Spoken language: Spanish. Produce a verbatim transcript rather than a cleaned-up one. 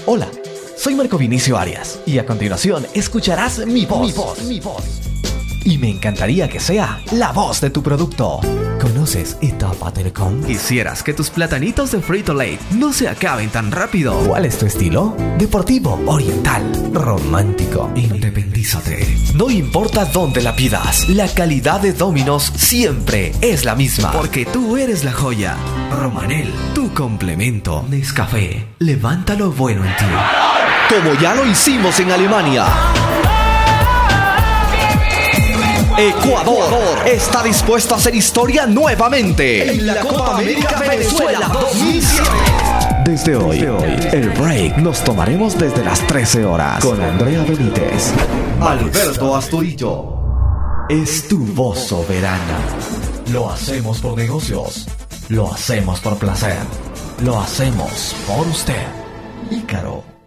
Hola, soy Marco Vinicio Arias y a continuación escucharás mi voz, mi voz, mi voz. Y me encantaría que sea la voz de tu producto. ¿Conoces Etapa Telecom? ¿Quisieras que tus platanitos de Frito-Lay no se acaben tan rápido? ¿Cuál es tu estilo? Deportivo, oriental, romántico. Independízate. No importa dónde la pidas, la calidad de Domino's siempre es la misma. Porque tú eres la joya. Romanel, tu complemento. Nescafé, levanta lo bueno en ti. Como ya lo hicimos en Alemania, Ecuador está dispuesto a hacer historia nuevamente en la Copa América Venezuela dos mil siete. Desde hoy, el break nos tomaremos desde las trece horas con Andrea Benítez. Alberto Asturillo es tu voz soberana. Lo hacemos por negocios, lo hacemos por placer, lo hacemos por usted. Ícaro.